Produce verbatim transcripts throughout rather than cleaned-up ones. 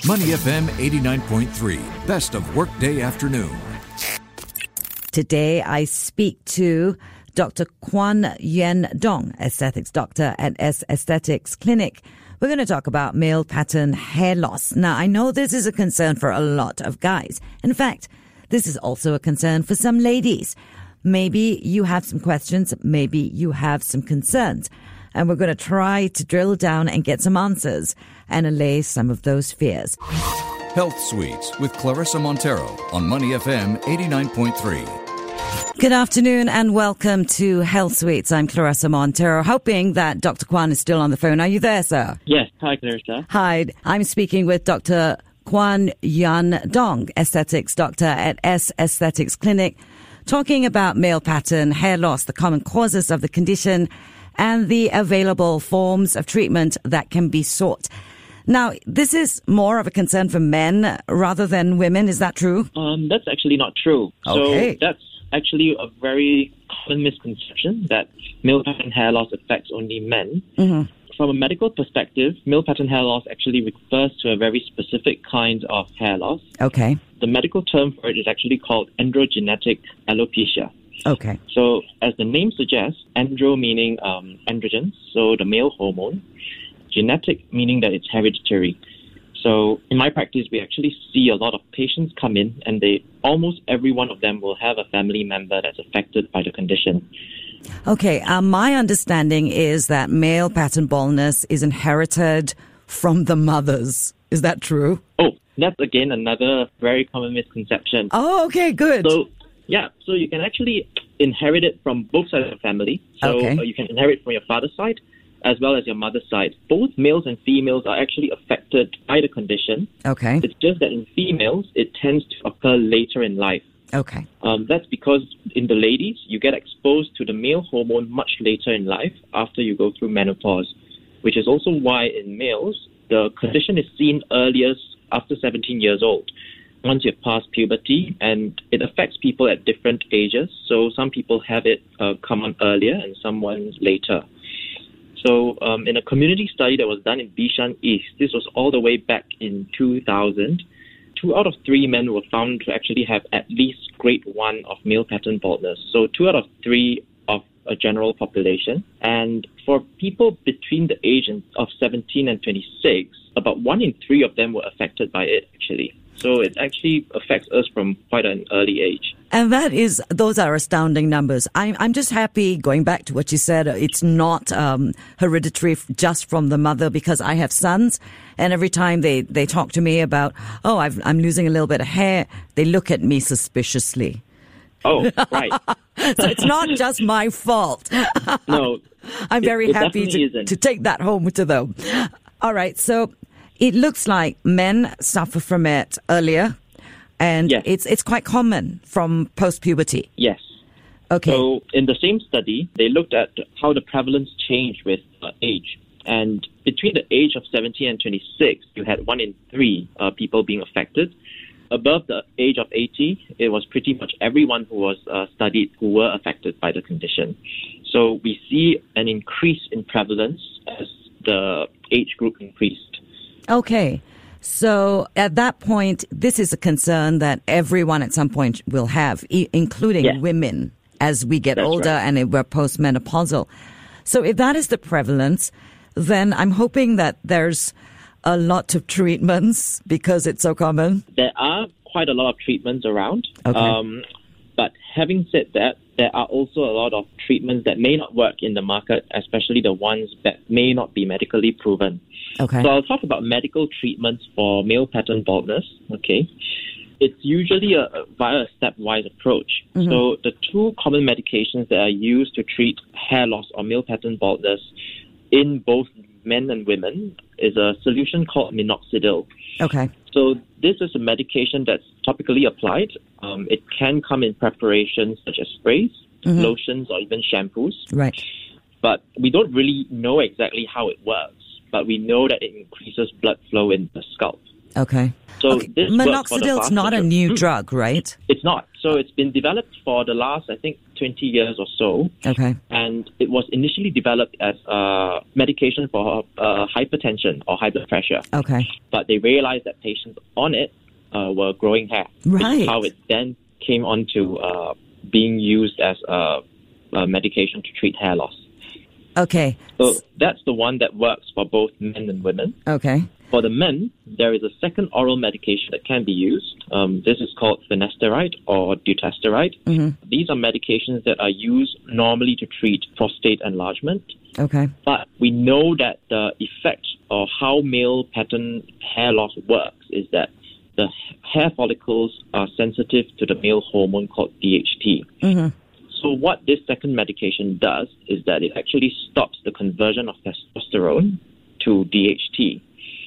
Money F M eighty-nine point three, best of workday afternoon. Today I speak to Doctor Kwan Yen Dong, aesthetics doctor at S Aesthetics Clinic. We're going to talk about male pattern hair loss. Now, I know this is a concern for a lot of guys. In fact, this is also a concern for some ladies. Maybe you have some questions, maybe you have some concerns. And we're going to try to drill down and get some answers and allay some of those fears. Health Suites with Clarissa Montero on Money F M eighty-nine point three. Good afternoon and welcome to Health Suites. I'm Clarissa Montero, hoping that Doctor Kwan is still on the phone. Are you there, sir? Yes. Hi, Clarissa. Hi. I'm speaking with Doctor Kwan Yen Dong, aesthetics doctor at S Aesthetics Clinic, talking about male pattern hair loss, the common causes of the condition, and the available forms of treatment that can be sought. Now, this is more of a concern for men rather than women. Is that true? Um, that's actually not true. Okay. So that's actually a very common misconception that male pattern hair loss affects only men. Mm-hmm. From a medical perspective, male pattern hair loss actually refers to a very specific kind of hair loss. Okay. The medical term for it is actually called androgenetic alopecia. Okay. So, as the name suggests, andro meaning um, androgens, so the male hormone, genetic meaning that it's hereditary. So, in my practice, we actually see a lot of patients come in, and they almost every one of them will have a family member that's affected by the condition. Okay. Uh, my understanding is that male pattern baldness is inherited from the mothers. Is that true? Oh, that's again another very common misconception. Oh, okay, good. So, yeah, so you can actually inherit it from both sides of the family. So Okay. uh, you can inherit from your father's side as well as your mother's side. Both males and females are actually affected by the condition. Okay. It's just that in females, it tends to occur later in life. Okay. Um, that's because in the ladies, you get exposed to the male hormone much later in life after you go through menopause, which is also why in males, the condition is seen earliest after seventeen years old. Once you've passed puberty, and it affects people at different ages. So some people have it uh, come on earlier and someone later. So um, in a community study that was done in Bishan East, this was all the way back in two thousand, two out of three men were found to actually have at least grade one of male pattern baldness. So two out of three of a general population. And for people between the age of seventeen and twenty-six, about one in three of them were affected by it, actually. So it actually affects us from quite an early age. And that is, those are astounding numbers. I'm, I'm just happy, going back to what you said, it's not um, hereditary just from the mother, because I have sons, and every time they, they talk to me about, oh, I've, I'm losing a little bit of hair, they look at me suspiciously. Oh, right. So it's not just my fault. No. I'm very it, it happy to, to take that home to them. All right, so it looks like men suffer from it earlier, and yes. it's it's quite common from post-puberty. Yes. Okay. So in the same study, they looked at how the prevalence changed with uh, age. And between the age of seventeen and twenty-six, you had one in three uh, people being affected. Above the age of eighty, it was pretty much everyone who was uh, studied who were affected by the condition. So we see an increase in prevalence as the age group increased. Okay. So at that point, this is a concern that everyone at some point will have, e- including yes. women, as we get That's older right. and we're postmenopausal. So if that is the prevalence, then I'm hoping that there's a lot of treatments because it's so common. There are quite a lot of treatments around. Okay. Um, but having said that, there are also a lot of treatments that may not work in the market, especially the ones that may not be medically proven. Okay. So I'll talk about medical treatments for male pattern baldness. Okay. It's usually a, via a stepwise approach. Mm-hmm. So the two common medications that are used to treat hair loss or male pattern baldness in both men and women is a solution called minoxidil. Okay. So this is a medication that's topically applied. Um, it can come in preparations such as sprays, mm-hmm. lotions, or even shampoos. Right. But we don't really know exactly how it works. But we know that it increases blood flow in the scalp. Okay. So okay. this Minoxidil's not a new mm. drug, right? It's not. So it's been developed for the last, I think, twenty years or so. Okay. And it was initially developed as a medication for uh, hypertension or high blood pressure. Okay. But they realized that patients on it uh, were growing hair. Right. Which is how it then came on to uh, being used as a, a medication to treat hair loss. Okay. So that's the one that works for both men and women. Okay. For the men, there is a second oral medication that can be used. Um, this is called finasteride or dutasteride. Mm-hmm. These are medications that are used normally to treat prostate enlargement. Okay. But we know that the effect or how male pattern hair loss works is that the hair follicles are sensitive to the male hormone called D H T. Mm-hmm. So what this second medication does is that it actually stops the conversion of testosterone to D H T.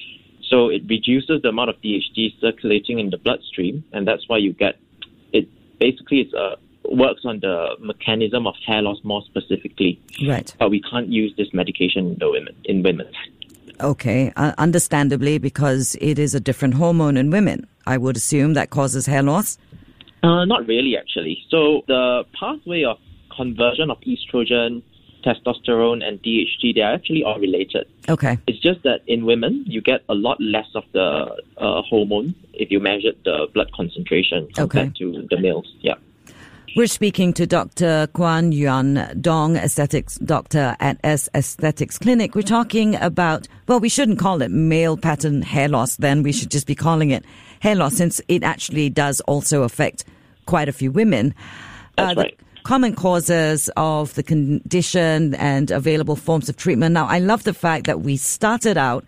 So it reduces the amount of D H T circulating in the bloodstream, and that's why you get it. Basically, it uh, works on the mechanism of hair loss more specifically. Right. But we can't use this medication in the women. In women. Okay, uh, understandably, because it is a different hormone in women. I would assume that causes hair loss. Uh, not really, actually. So the pathway of conversion of estrogen, testosterone, and D H T, they are actually all related. Okay. It's just that in women, you get a lot less of the uh, hormone if you measure the blood concentration compared Okay. to the males. Yeah. We're speaking to Doctor Kwan Yuan Dong, aesthetics doctor at S Aesthetics Clinic. We're talking about, well, we shouldn't call it male pattern hair loss then. We should just be calling it hair loss, since it actually does also affect quite a few women. That's uh, right. Common causes of the condition and available forms of treatment. Now, I love the fact that we started out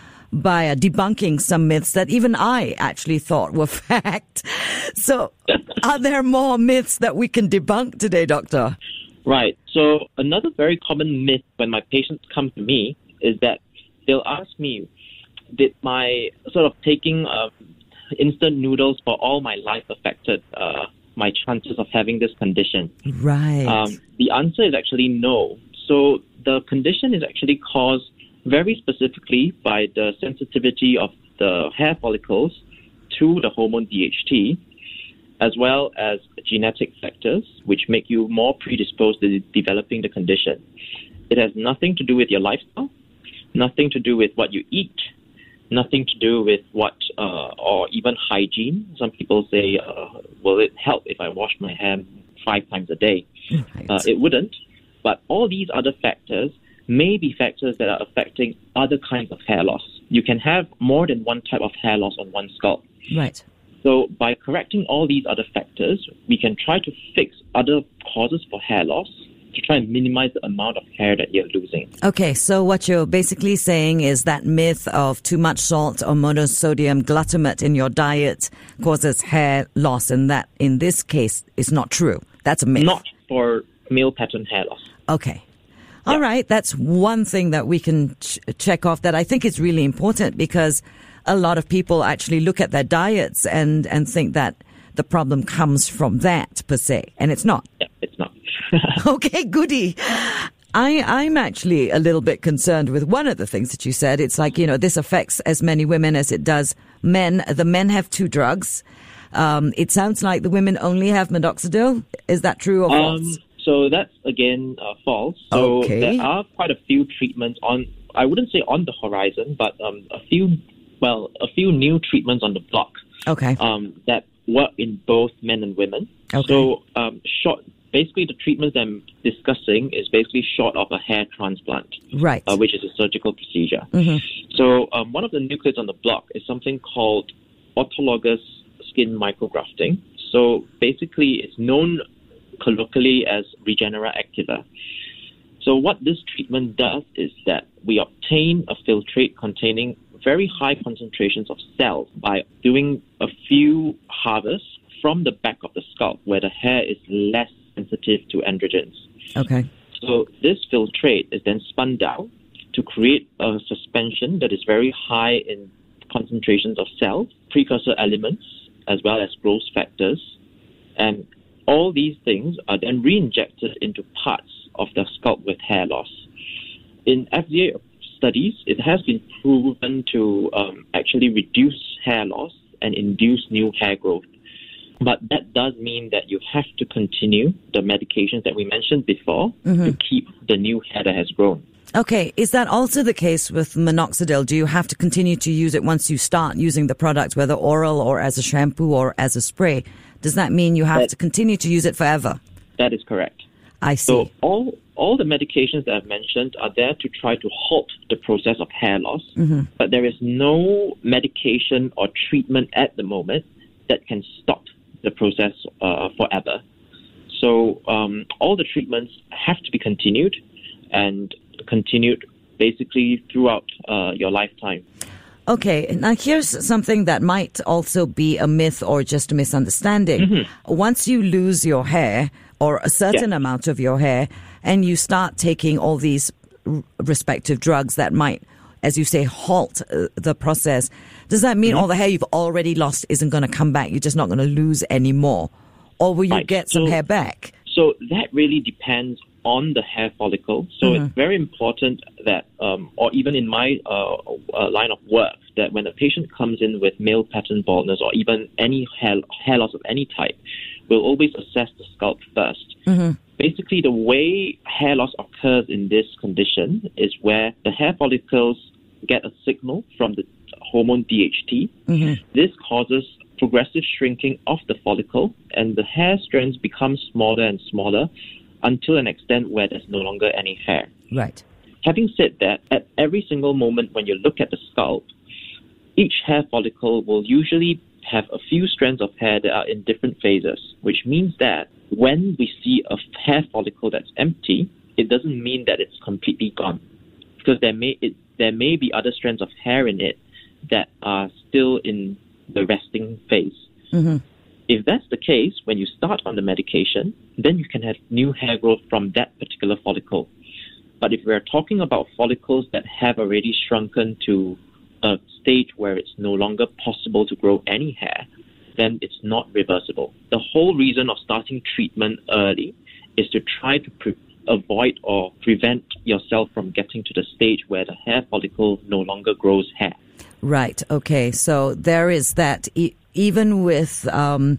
by uh, debunking some myths that even I actually thought were fact. So are there more myths that we can debunk today, Doctor? Right. So another very common myth when my patients come to me is that they'll ask me, did my sort of taking uh, instant noodles for all my life affected uh, my chances of having this condition? Right. Um, the answer is actually no. So the condition is actually caused very specifically by the sensitivity of the hair follicles to the hormone D H T, as well as genetic factors, which make you more predisposed to developing the condition. It has nothing to do with your lifestyle, nothing to do with what you eat, nothing to do with what, uh, or even hygiene. Some people say, uh, will it help if I wash my hair five times a day? Right. Uh, it wouldn't. But all these other factors may be factors that are affecting other kinds of hair loss. You can have more than one type of hair loss on one scalp. Right. So by correcting all these other factors, we can try to fix other causes for hair loss to try and minimize the amount of hair that you're losing. Okay, so what you're basically saying is that myth of too much salt or monosodium glutamate in your diet causes hair loss, and that in this case is not true. That's a myth. Not for male pattern hair loss. Okay. All right, that's one thing that we can ch- check off that I think is really important, because a lot of people actually look at their diets and, and think that the problem comes from that per se, and it's not. Yeah, it's not. Okay, goody. I, I'm actually a little bit concerned with one of the things that you said. It's like, you know, this affects as many women as it does men. The men have two drugs. Um, it sounds like the women only have minoxidil. Is that true or false? Um, so that's, again, uh, false. So Okay. there are quite a few treatments on, I wouldn't say on the horizon, but um, a few, well, a few new treatments on the block Okay. um, that work in both men and women. Okay. So um, short, basically the treatments I'm discussing is basically short of a hair transplant, Right. uh, which is a surgical procedure. Mhm. So um, one of the new kids on the block is something called autologous skin micrografting. So basically it's known colloquially as Regenera activa. So what this treatment does is that we obtain a filtrate containing very high concentrations of cells by doing a few harvests from the back of the scalp where the hair is less sensitive to androgens. Okay. So this filtrate is then spun down to create a suspension that is very high in concentrations of cells, precursor elements, as well as growth factors. And all these things are then re-injected into parts of the scalp with hair loss. In F D A studies, it has been proven to um, actually reduce hair loss and induce new hair growth. But that does mean that you have to continue the medications that we mentioned before mm-hmm. to keep the new hair that has grown. Okay, is that also the case with minoxidil? Do you have to continue to use it once you start using the product, whether oral or as a shampoo or as a spray? Does that mean you have that, to continue to use it forever? That is correct. I see. So all all the medications that I've mentioned are there to try to halt the process of hair loss, mm-hmm. but there is no medication or treatment at the moment that can stop the process uh, forever. So um, all the treatments have to be continued and continued basically throughout uh, your lifetime. Okay, now here's something that might also be a myth or just a misunderstanding. Mm-hmm. Once you lose your hair or a certain yeah. amount of your hair and you start taking all these r- respective drugs that might, as you say, halt uh, the process, does that mean mm-hmm. all the hair you've already lost isn't going to come back? You're just not going to lose any more? Or will you right. get some so, hair back? So that really depends on the hair follicle. So mm-hmm. it's very important that, um, or even in my uh, uh, line of work, that when a patient comes in with male pattern baldness or even any hair, hair loss of any type, we'll always assess the scalp first. Mm-hmm. Basically, the way hair loss occurs in this condition is where the hair follicles get a signal from the hormone D H T. Mm-hmm. This causes progressive shrinking of the follicle, and the hair strands become smaller and smaller until an extent where there's no longer any hair. Right. Having said that, at every single moment when you look at the scalp, each hair follicle will usually have a few strands of hair that are in different phases, which means that when we see a hair follicle that's empty, it doesn't mean that it's completely gone, because there may it, there may be other strands of hair in it that are still in the resting phase. Mm-hmm. If that's the case, when you start on the medication, then you can have new hair growth from that particular follicle. But if we're talking about follicles that have already shrunken to a stage where it's no longer possible to grow any hair, then it's not reversible. The whole reason of starting treatment early is to try to pre- avoid or prevent yourself from getting to the stage where the hair follicle no longer grows hair. Right. Okay. So there is that. E- even with um,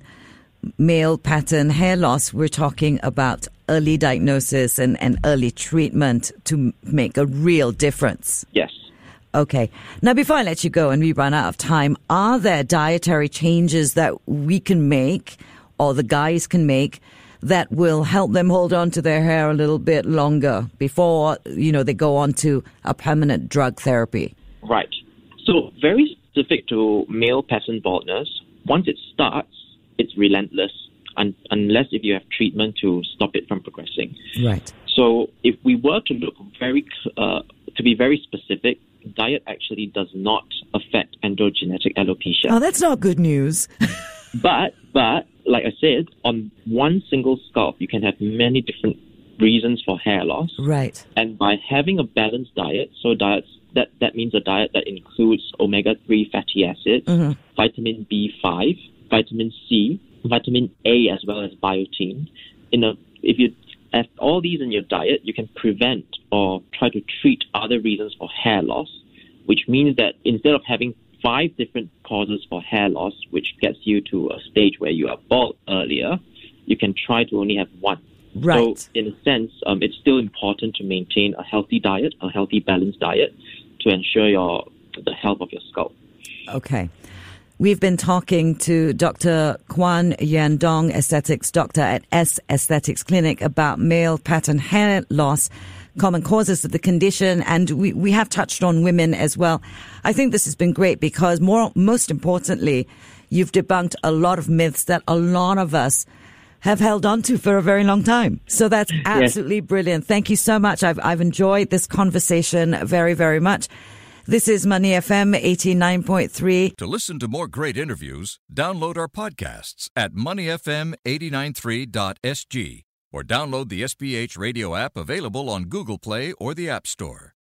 male pattern hair loss, we're talking about early diagnosis and, and early treatment to make a real difference. Yes. Okay. Now, before I let you go and we run out of time, are there dietary changes that we can make or the guys can make that will help them hold on to their hair a little bit longer before, you know, they go on to a permanent drug therapy? Right. So very specific to male pattern baldness, once it starts, it's relentless un- unless if you have treatment to stop it from progressing. Right. So if we were to look very, uh, to be very specific, diet actually does not affect androgenetic alopecia. Oh, that's not good news. but, but, like I said, on one single scalp, you can have many different reasons for hair loss. Right. And by having a balanced diet, so diets, that, that means a diet that includes omega three fatty acids, mm-hmm. vitamin B five, vitamin C, vitamin A, as well as biotin. In a, if you have all these in your diet, you can prevent or try to treat other reasons for hair loss, which means that instead of having five different causes for hair loss, which gets you to a stage where you are bald earlier, you can try to only have one. Right. So, in a sense, um, it's still important to maintain a healthy diet, a healthy, balanced diet, to ensure your the health of your scalp. Okay. We've been talking to Doctor Kuan Yen Dong, aesthetics doctor at S Aesthetics Clinic, about male pattern hair loss, common causes of the condition, and we, we have touched on women as well. I think this has been great because more, most importantly, you've debunked a lot of myths that a lot of us have held on to for a very long time. So that's absolutely yes. brilliant. Thank you so much. I've, I've enjoyed this conversation very, very much. This is Money F M eighty-nine point three. To listen to more great interviews, download our podcasts at money f m eight nine three dot s g or download the S B H radio app available on Google Play or the App Store.